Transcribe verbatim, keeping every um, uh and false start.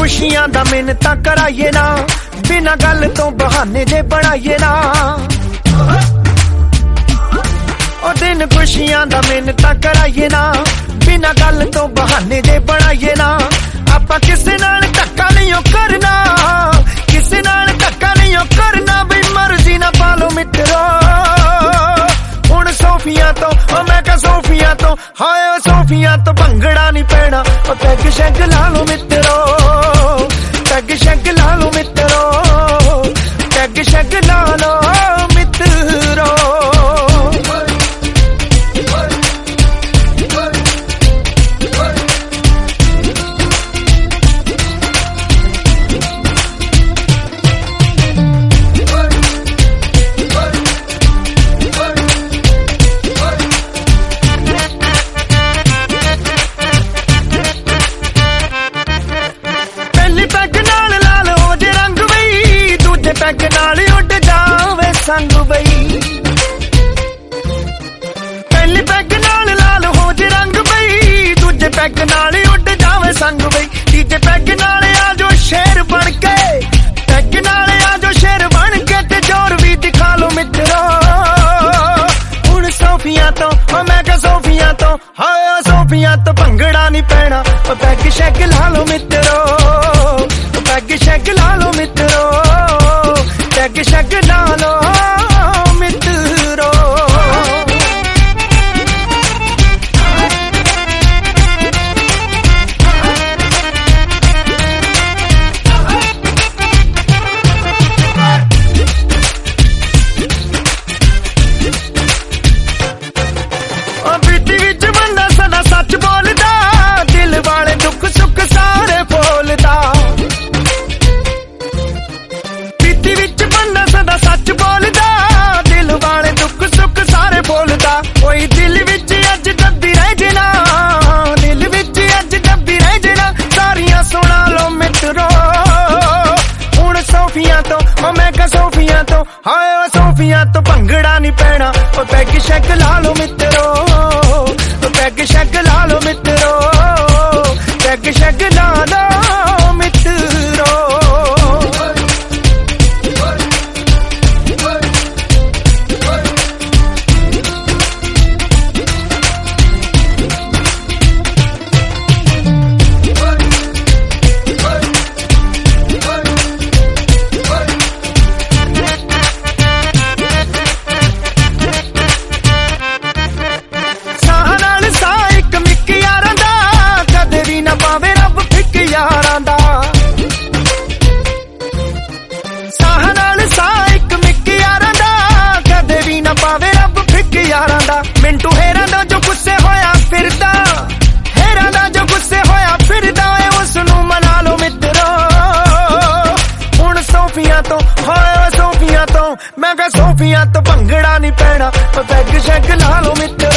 खुशियां दा मिन्नतां कराइए ना, बिना गल तो बहाने जे बनाइए ना। ओ दिन खुशियां दा मिन्नतां कराइए ना, बिना गल तो बहाने जे बनाइए ना। आपां किसे नाल धक्का नहीं करना, किसे नाल धक्का नहीं करना, बई मर्जी ना पालो मित्रो। हुण सोफिया तो ओ मैं कहा सोफिया तो, हाय सोफिया तो भंगड़ा नहीं पैना। ओ पैग शैग ला लो मित्रो, पैग शैग ला लो मित्रो, पैग शैग ला लो मित्रो। पैग नाल उड़ जावे संग बई, पहली पैग नाल लाल हो जे रंग बई, दूजे पैग नाल उड़ जावे संग बई, तीजे पैग नाल आजो शेर बन के, पैग नाल आजो शेर बन के, ते जोर भी दिखा लो मित्रो। हुण सोफिया तो ओ मैं कहा सोफिया तो, हाय सोफिया तो भंगड़ा नहीं पैना। ओ पैग शैग ला लो मित्रो, पैग शैग ला लो मित्रो, पैग शैग ला लो मित्रो। प्रीति विच बंदा सदा सच बोलदा, दिल वाले दुख सुख सारे बोलदा। प्रीति विच बंदा सदा सच बोलदा, दिल वाले दुख सुख सारे बोलदा। कोई दिल विच अज दबी रह जाना, दिल विच अज दबी रह जाना, सारियां सुना लो मित्रो। हुण सोफिया तो ओ मैं कहा सोफिया तो, हाय सोफिया तो भंगड़ा नहीं पैना। ओ पैग शैग ला लो मित्रो, पैग शैग ला लो मित्रो, पैग शैग ला लो मित्रो। पावे रब फिक यारां दा, साह नाल साह इक मिक यारां दा, कदे भी ना पावे रब फिक यारां दा। मिंटू हेरां दा जो गुस्से होया फिरदा, हेरां दा जो गुस्से होया फिरदा, उस नूं मना लो मित्रो। हुण सोफिया तो, हाय सोफिया तो, मैं कहा सोफिया तो भंगड़ा नहीं पैना। पैग शैग ला लो मित्रो,